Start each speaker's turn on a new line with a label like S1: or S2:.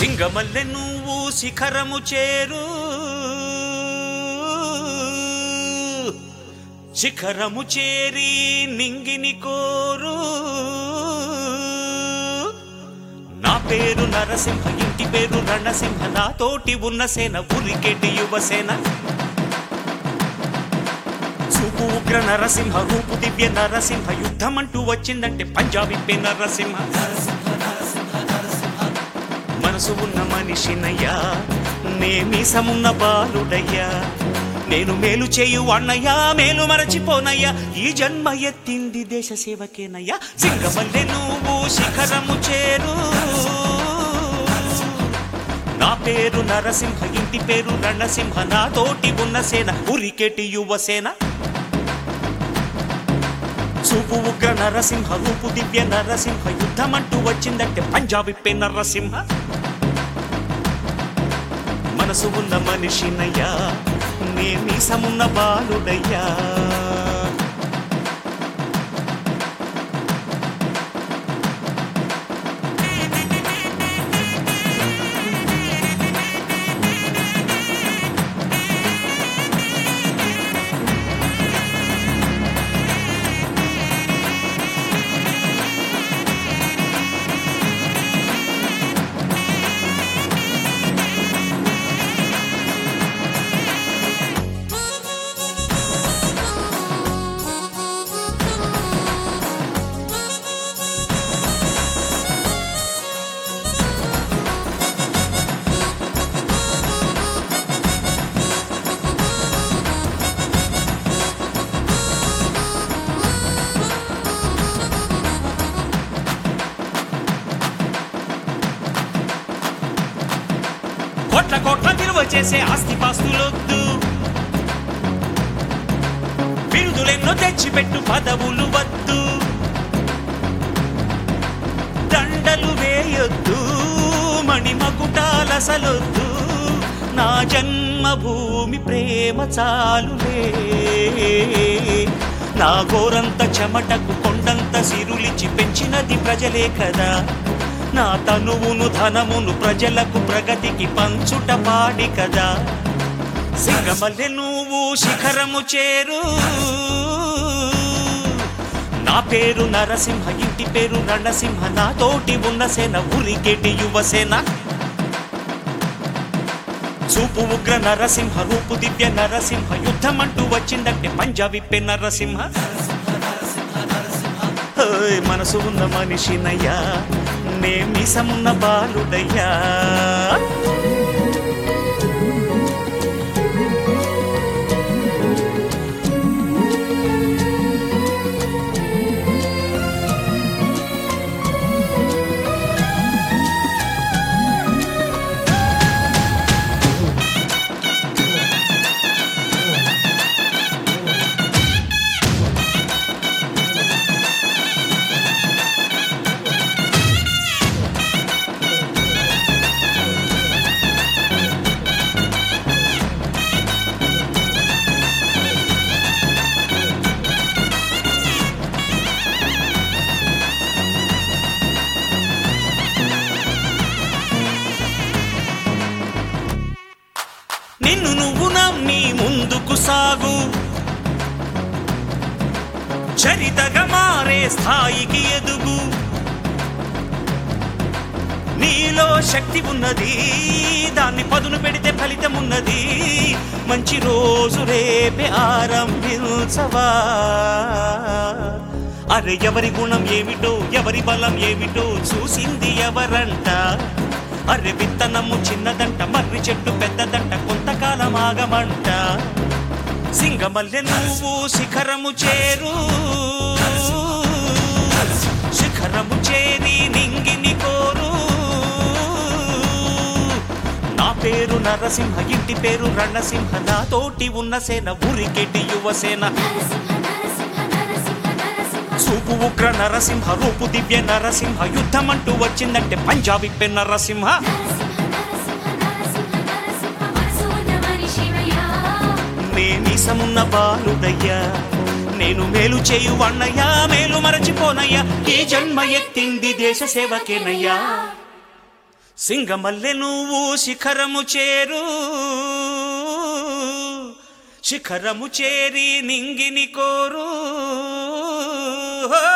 S1: సింగమల్లె నువ్వు శిఖరము చేరు, శిఖరము చేరి నింగిని కోరు. నా పేరు నరసింహ, ఇంటి పేరు రణసింహ, నా తోటి ఉన్న సేన ఉరికెటి యువసేన. చూపు ఉగ్ర నరసింహ, రూపు దివ్య నరసింహ, యుద్ధమంటూ వచ్చిందంటే పంజాబీ నరసింహ. మనసు ఉన్న మనిషినయ్యా, నేమీసమున్న బాలుడయ్యా, నేను మేలు చేయు అన్నయ్యా, మేలు మరచిపోనయ్యా, ఈ జన్మ ఎత్తింది దేశ సేవకేనయ్యా. సింగమల్లె నువ్వు శిఖరము చేరు, నా పేరు నరసింహ, ఇంటి పేరు రణసింహ, నా తోటి ఉన్న సేన ఉరికెటి యువసేన. చూపు ఉగ్ర నరసింహ, రూపు దివ్య నరసింహ, యుద్ధమంటూ వచ్చిందంటే పంజాబీ నరసింహ. మనసు ఉన్న మనిషినయ్యా, నేమీసమున్న బాలుడయ్యా. కోట్ల కోట్ల విలువ చేసే ఆస్తిపాస్తులొద్దు, బిరుదులెన్నో తెచ్చిపెట్టు పదవులు వద్దు, దండలు వేయొద్దు, మణిమకుటాలసలొద్దు, నా జన్మభూమి ప్రేమ చాలులే. నా గోరంత చెమటకు కొండంత సిరులిచి పెంచినది ప్రజలే కదా, నా తనువును ధనమును ప్రజలకు ప్రగతికి పంచుట పాడి కదా. సింగమల్లె నువ్వు శిఖరము చేరు, నా పేరు నరసింహ, ఇంటి పేరు రణసింహ, నా తోటి ఉన్న సేన ఉరికెటి యువసేన. చూపు ఉగ్ర నరసింహ, రూపు దివ్య నరసింహ, యుద్ధమంటూ వచ్చిందంటే పంజాబీ నరసింహ. మనసు ఉన్న మనిషినయ్యా, నేమీసమున్న బాలుడయ్యా. నిన్ను నువ్వు నమ్మి ముందుకు సాగు, చరితగా మారే స్థాయికి ఎదుగు. నీలో శక్తి ఉన్నది, దాన్ని పదును పెడితే ఫలితం ఉన్నది. మంచి రోజు రేపే ఆరంభించవా. అరే ఎవరి గుణం ఏమిటో, ఎవరి బలం ఏమిటో చూసింది ఎవరంట. అరే విత్తనము చిన్నదంట, మర్రి చెట్టు పెద్దదంట, కొంతకాలం ఆగమంట. సింగమల్లె నువ్వు శిఖరము చేరు, శిఖరము చేరి నింగిని కోరు. నా పేరు నరసింహ, ఇంటి పేరు రణసింహ, నా తోటి ఉన్న సేన ఉరికెటి యువసేన. చూపు ఉగ్ర నరసింహ, రూపు దివ్య నరసింహ, యుద్ధమంటూ వచ్చిందంటే పంజాబీ నరసింహ. నేమీసమున్న బాలుడయ్యా, నేను మేలు చేయు అన్నయ్యా, మేలు మరచిపోనయ్యా, ఈ జన్మ ఎత్తింది దేశ సేవకేనయ్యా. సింగమల్లె నువ్వు శిఖరము చేరు, శిఖరము చేరి నింగిని కోరు.